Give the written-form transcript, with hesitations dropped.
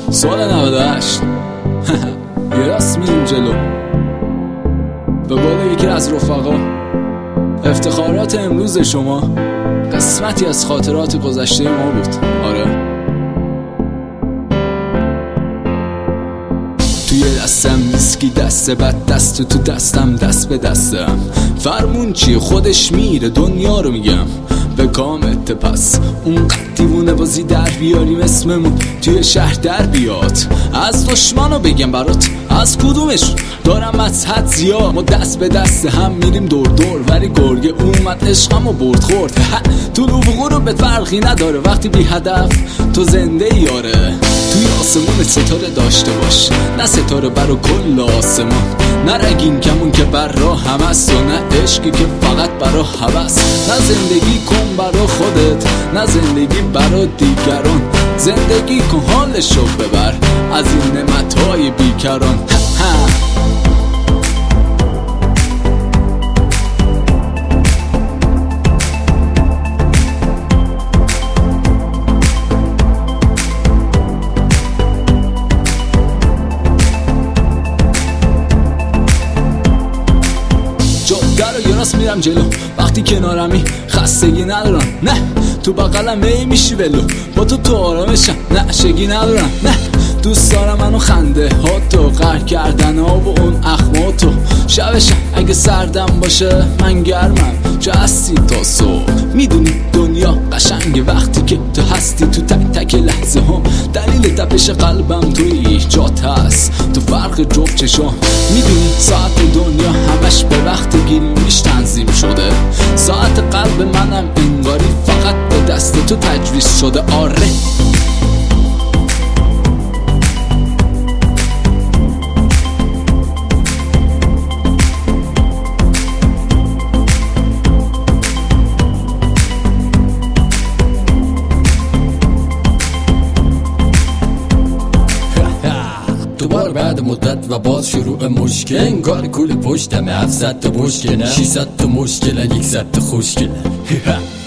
سال 98 یه راست میریم جلو. به قول یکی از رفقا، افتخارات امروز شما قسمتی از خاطرات گذشته ما بود. آره، توی دستم ویسکی، دست بعد دست تو دستم، دست به دستم. فرمون چیه خودش میره، دنیا رو میگم به کامت. پس اون دیوونه بازی در بیاریم، اسممون توی شهر در بیاد. از دشمنو بگم برات از کدومشون دارم از حد زیاد. ما دست به دست هم میریم دور دور، ولی گرگه اومد عشقمو برد خورد. طلوع و غروب فرقی نداره وقتی بی هدف تو زنده یاره. توی آسمون ستاره داشته باش، نه ستاره برا کل آسمان، نه رگین کمون که بر راه هم است، و نه عشقی که فقط برا هوس. نه زندگی کن برا خودت، نه زندگی برا دیگران. زندگی کن حالشو ببر از این نعمتهای بیکران. جاده رو یه راست میرم جلو، وقتی کنارمی خستگی ندارم. نه تو بغلم ای میشی ولو، با تو آرامشم نشگی ندارم. نه دوست دارم منو خنده ها تو، قهر کردن ها و اون اخماتو. شبشم اگه سردم باشه من گرمم، چه هستی تا صبح. میدونی دنیا قشنگه وقتی که تو هستی تو تک تک لحظه ها. دلیل تپش قلبم توی جات هست، تو فرق جفت چشام. میدونی ساعت دنیا همش به وقت گیریش تنظیم شده، ساعت قلب منم انگاری فقط به دست تو تجویز شده. آره دوباره بعد مدت و باز شروع مشکل، انگار کل پشتم 700 تا مشکل، 600 تا مشکل، 100 تا خوشگله.